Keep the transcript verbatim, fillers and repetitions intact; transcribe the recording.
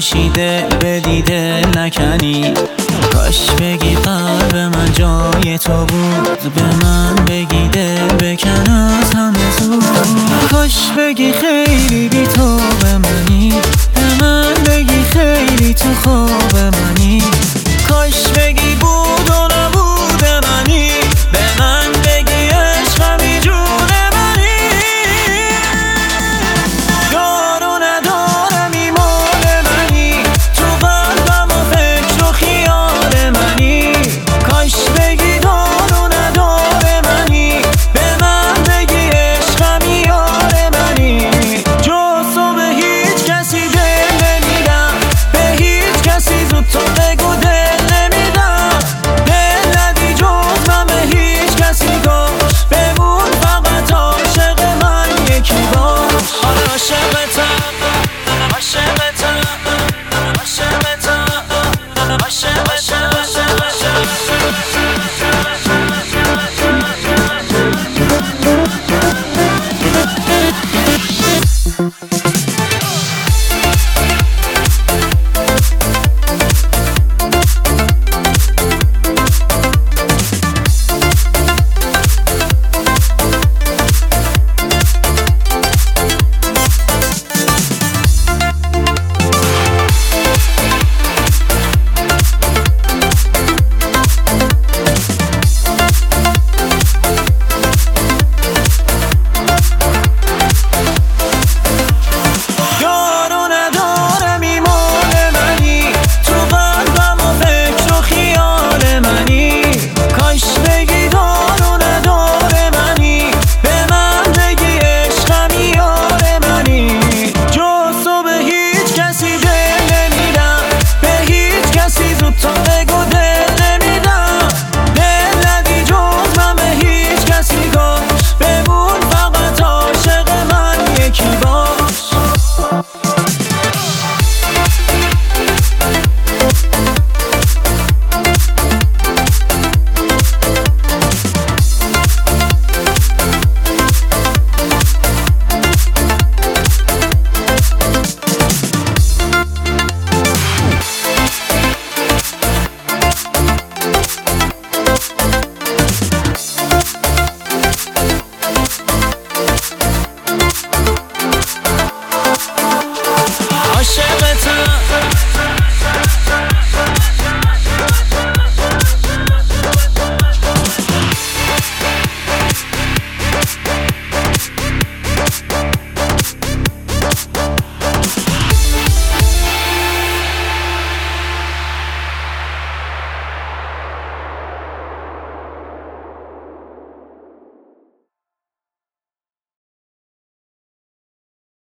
باشی دل به دیده نکنی. کاش بگی قلب من جای تو بود، به من بگی دل بکن از همه زود. کاش بگی خیلی بی تو به منی، به من بگی خیلی تو خواب منی. کاش بگی بود و نبود منی، به من بگی عشقمی جون منی. دار و ندارمی مال منی، تو قلبم و فکر و خیال منی. کاش بگی دار و ندار منی، به من بگی عشقمی یار منی. جز تو به هیچ کسی دل نمیدم، به هیچ کسی زود تو بگو دل نمیدم. دل ندی جز من به هیچ کسی، کاش بمون فقط عاشق من یکی باش. آره عاشقتم، عاشقتم، عاشقتم، عاشقتم.